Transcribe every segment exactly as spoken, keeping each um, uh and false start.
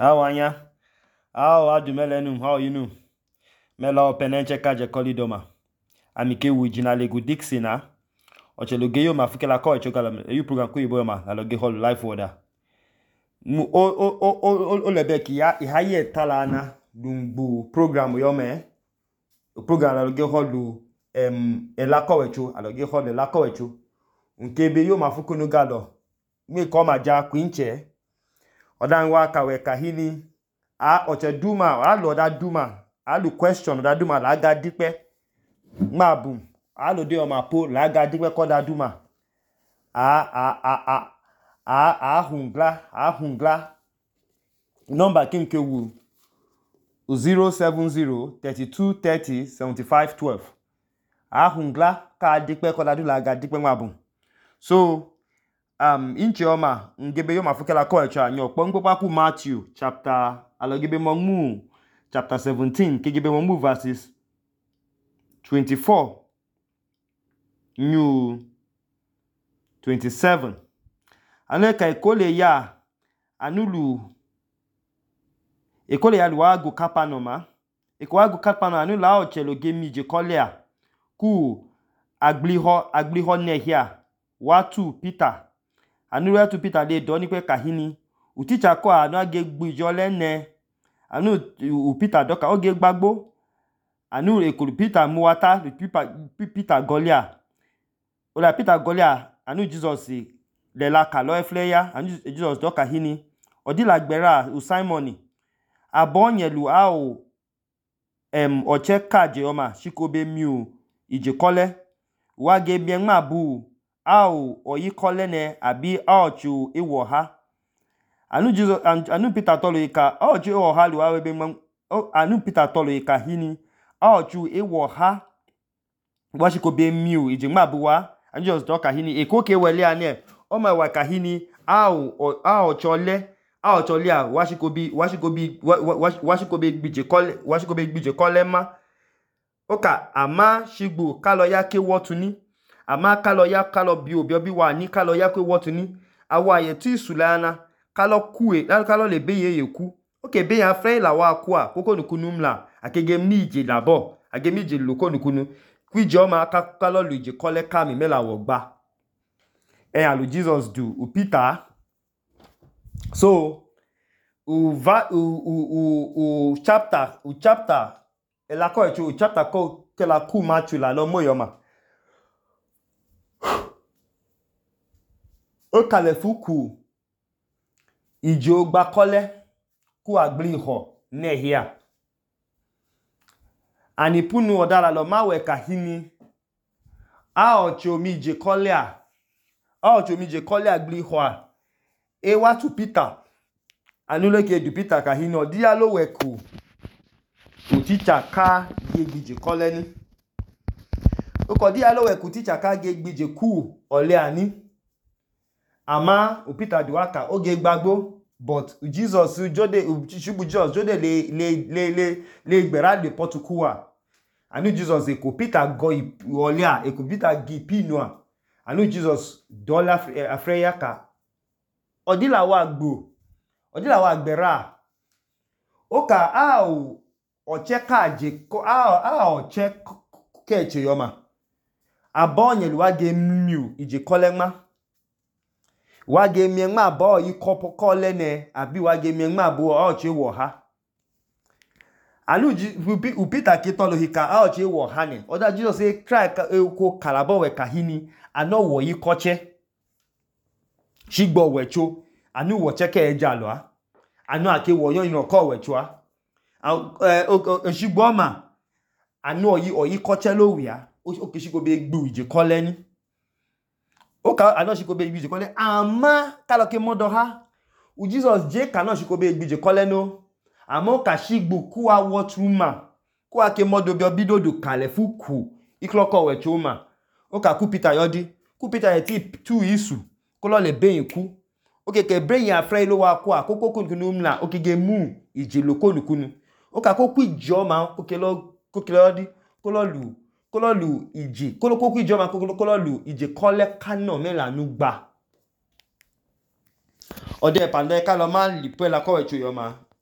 How are ya? How are you, Melenu? How are you? know? Mela penenche kaje kolidoma. Amike wujina legu dixina. Ochelogeyo mafukela ko echokala. You program ko ibo ma. Aloge hol life order. Mu o o o o o lebeki ya ihaye talana dumbu program yo me. Program aloge holu em elako echo aloge hol elako echo. Nkebe yo mafukuno galo. Mi koma ja kwinche. Odanwa kawe kahini. A oche duma a lo da duma a lu question da duma la ga dipe ma boom a lo de o ma po la ga dipe ko da duma a a a a a a hungla a hungla number kin ke wu zero seven zero thirty-two thirty seventy-five twelve a hungla ka dipe ko da du la ga dipe ma boom so um inchi oma ngebe yo mafukela ko echa anyo pongbo papu Matthew chapter alogebe momu chapter seventeen kegebe momu verses twenty-four new twenty-seven ane ka ekole ya anulu ekole ya luagu kapanoma ekwagu kapano anu la ochelo gemi je kolea ku agliho agliho nehia watu Peter anu watu Peter le do ni pe kahini uticha ko anu age gbijo lene anu u Peter doka oge gbagbo anu ekulu Peter muwata Peter Golia ola Peter Golia anu Jesus le la kalo efleya anu Jesus doka hini odila gbera u Simon abonyelu a o em oche kaje oma shikobe miu ije kole wage bien mabu au oyi kole ne abi aochu iwo ha anu Jesus anu Peter tolo ika aochu iwo ha lu awe be anu Peter tolo ika hini aochu iwo ha washiko be miu ije mabu wa anu Jesus doka hini ekoke wele ane o ma wa ka hini au aocho le aocho le a washiko bi washiko bi washiko be gbije kole washiko be gbije kole ma oka ama shigbu kalo ya ke wotuni ama kalo ya kalo bi obi obi wa ni kalo ya ke wotuni awa ye ti sulana kalo kue kalo le beye yeku oke be ya fre la wa ku a koko nukunu mla akege mije labo age mije loko nukunu kwije ma aka kalo luje kole kami mela wo gba e alu Jesus do u Peter so u va u u u, u chapter u chapter e la ko e chapter ko ke la ku Matthew la lo moyoma o kale fuku ijo gba kole ku agbli ho nehia ani punu odara lo mawe kahini a ocho mi je kole a a ocho mi je kole agbli ho a e wa tu Peter anule ke du Peter kahini odia lo weku o teacher ka ye gbije kole ni o ko dia lo weku teacher ka ge gbije ku ole ani ama u Peter duaka oge gbagbo but Jesus jode shubu Jesus jode le le le le le gbera de potukuwa anu Jesus e ko Peter go ole a e ko Peter gi pinua anu Jesus dollar afreya ka odila wa gbo odila wa gbera oka a o oche kaje ko a a oche keche yoma abonye luwa ge miu ije kolema wage mienma bo yi kopo kole ne abi wage mienma bo oche wo ha anu u Peter ke tolo hika oche wo ha ne oda Jesus say try ko kalabo we kahini ano wo yi koche shigbo wecho anu wo cheke eja lo a anu ake wo yo yin ko wecho a shigbo ma anu oyi oyi koche lo wi a o ke shigbo be gbu ije kole ni oka anoshiko be gbije kole ama kalo ke modo ha u Jesus je kanoshiko be gbije kole no ama ka shigbu ku awo tuma ku ake modo be obidodo kale fuku ikloko we chuma oka ku Peter yodi ku Peter e ti tu isu ko lo le beyin ku oke ke brain afre lo wa ku akoko kunu mla oke ge mu ije loko nukunu oka ko ku ijo ma oke lo ko ke yodi ko lo lu kololu ije koloko ku ijoma kololu ije kole kano mela nu gba ode pande ka lo ma lipe la ko echo yoma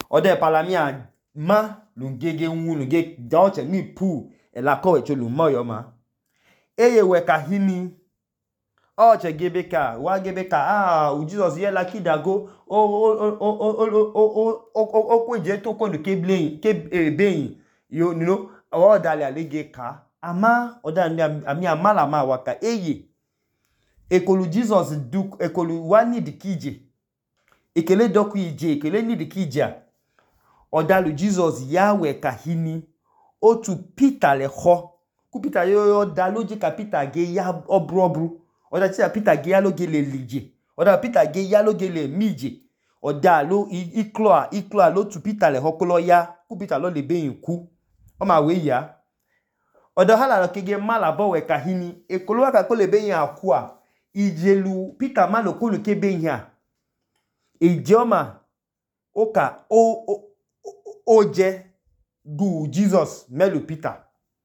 ode palamia ma lungege wu lunge daoche ni pu elako echo lumoyo ma eye we kahini oche gebeka wa gebeka ah u Jesus ye la kidago o o o o o o o kweje to ko ke bleyin ke beyin you know o dale alege ka ama oda ami amala ma waka eye ekolu Jesus du ekolu wa need kije ekele doku ije ekele need kija odalu Jesus yawe kahini otu Peter le ho ku Peter yo daloji ka Peter ge ya obrobru oda ti Peter ge ya loge le lije oda Peter ge ya loge le mije oda lo iklo iklo lo tu Peter le ho ko lo ya ku Peter lo le beyin ku o ma we ya oda hala lo kege mala bo we kahini ekolo wa ka ko le beyin akua ijelu Peter ma lo ko lo ke beyin ha ejoma oka o o oje gu Jesus melu Peter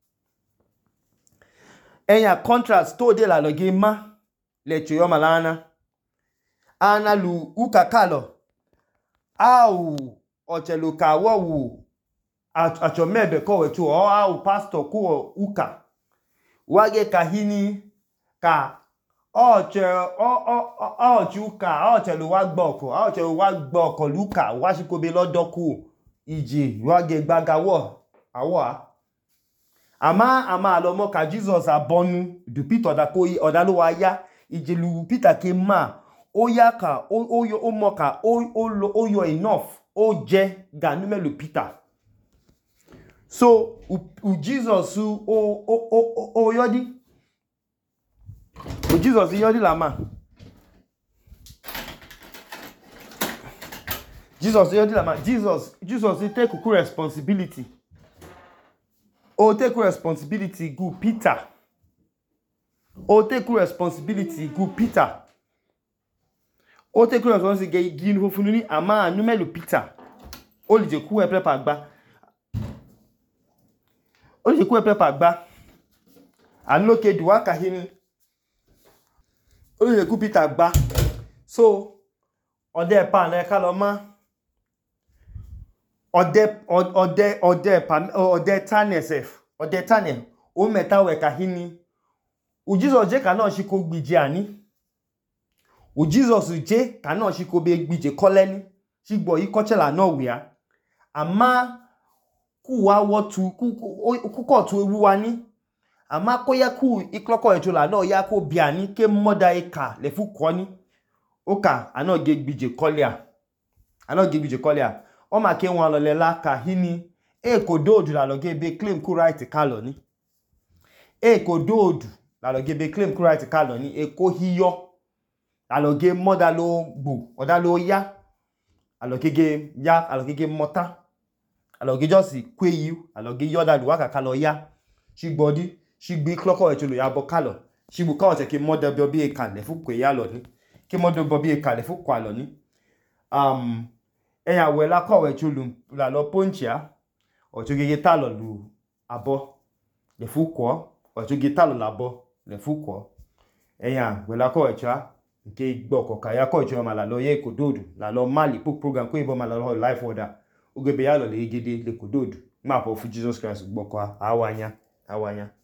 enya contrast to de la loge ma le choyo malana ana lu uka kalo au ochelu ka wo acho mebe ko wetu o au pastor ko uka wage kahini ka oche o o oche uka ochelu wa gboko ochelu wa gboko luka wa shikobe lodoku iji wage gbagawo awa ama ama alomo ka Jesus abonu du Peter da ko oda lo wa ya ijelu Peter ke ma o ya ka o o yo o mo ka o o o yo enough o je ganu melu Peter so u, u Jesus o o o o yodi u Jesus yodi la ma Jesus yodi la ma Jesus Jesus he take ku responsibility o take responsibility go Peter o take responsibility go Peter o take responsibility ge gin hofununi ama anu melu Peter o le je ku e prepare gba o le je ku e prepare gba anu ke duwa kahini o le je ku Peter gba so ode pa na ka lo ma ode ode ode pa ode tane sef ode tane o meta we kahini u Jesus je kana shi ko gbije ani u Jesus je kana shi ko be gbije koleni shi gbo yi kochela na wia ama ku wa wotu ku ku ko tu ewu wa ni ama ko ya ku ikloko ejola na ya ko bi ani ke moda eka le fu ko ni oka ana ge gbije kolia ana ge gbije kolia o ma ke won lo le la kahini e ko dodu la lo ge be claim ku right ka lo ni e ko dodu la lo ge be claim ku right ka lo ni e ko hiyo la lo ge moda lo gbo oda lo ya alo gege ya alo gege mota alo ge just kwe yu alo ge yoda lu waka ka lo ya shigbodi shigbi kloko e cholo ya bo ka lo shigbu ka o te ke moda bi obi e ka le fu kwe ya lo ni ke moda bi obi e ka le fu kwa lo ni um eya we la ko we chulu la lo ponchia o to gege ta lo lu abo le fu kwa o to gege ta lo la bo le fu kwa eya we la ko we cha nke gboko ka ya ko cho ma la lo ye ko dodu la lo mali pu program ko ibo ma la lo life order ogebe ya lo le gede le ko dodu ma po fu Jesus Christ gboko awanya awanya